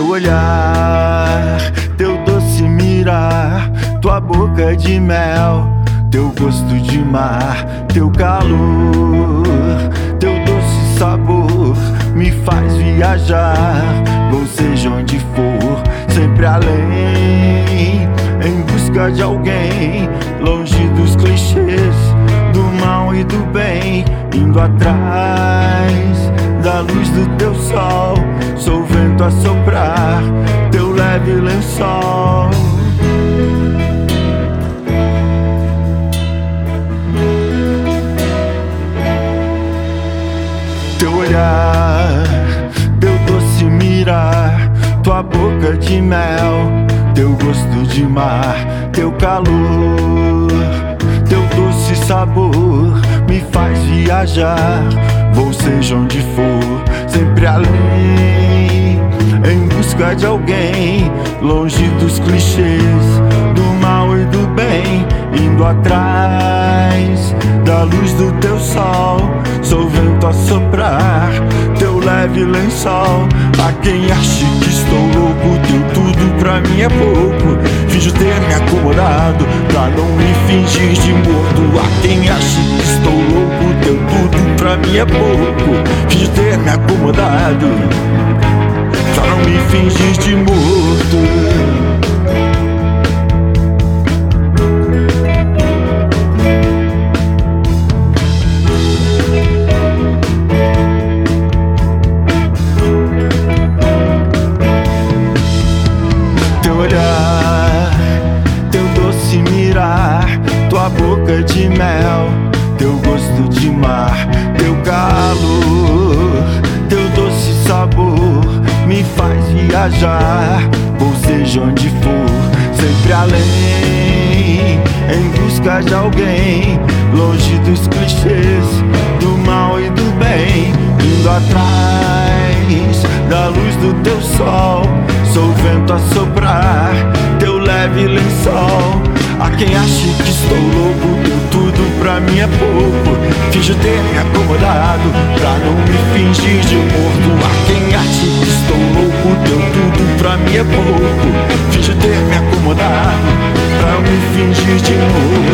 Teu olhar, teu doce mirar, tua boca de mel, teu gosto de mar, teu calor, teu doce sabor me faz viajar. Vou seja onde for, sempre além, em busca de alguém, longe dos clichês, do mal e do bem, indo atrás da luz do teu sol. Sou o vento a soprar, teu leve lençol. Teu olhar, teu doce mirar, tua boca de mel, teu gosto de mar, teu calor, teu doce sabor me faz viajar. Vou seja onde for, sempre além, em busca de alguém, longe dos clichês, do mal e do bem, indo atrás da luz do teu sol. Sou vento a soprar, teu leve lençol. A quem ache que estou louco, teu tudo pra mim é pouco. Finjo ter me acomodado pra não me fingir de morto. A quem ache que estou louco, teu tudo pra mim é pouco. Finjo ter me acomodado pra não me fingir de morto. Tua boca de mel, teu gosto de mar, teu calor, teu doce sabor me faz viajar. Vou seja onde for, sempre além, em busca de alguém, longe dos clichês, do mal e do bem, indo atrás da luz do teu sol. Sou o vento a soprar, teu leve lençol. A quem ache que estou louco, teu tudo pra mim é pouco. Finjo ter me acomodado pra não me fingir de morto. A quem ache que estou louco, teu tudo pra mim é pouco. Finjo ter me acomodado pra não me fingir de morto.